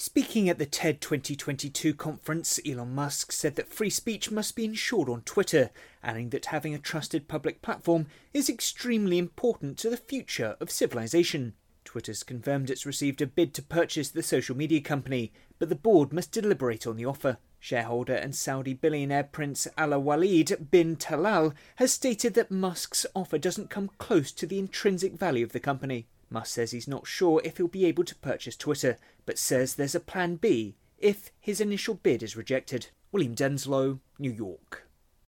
Speaking at the TED 2022 conference, Elon Musk said that free speech must be ensured on Twitter, adding that having a trusted public platform is extremely important to the future of civilization. Twitter's confirmed it's received a bid to purchase the social media company, but the board must deliberate on the offer. Shareholder and Saudi billionaire Prince Al-Walid bin Talal has stated that Musk's offer doesn't come close to the intrinsic value of the company. Musk says he's not sure if he'll be able to purchase Twitter, but says there's a plan B if his initial bid is rejected. William Denslow, New York.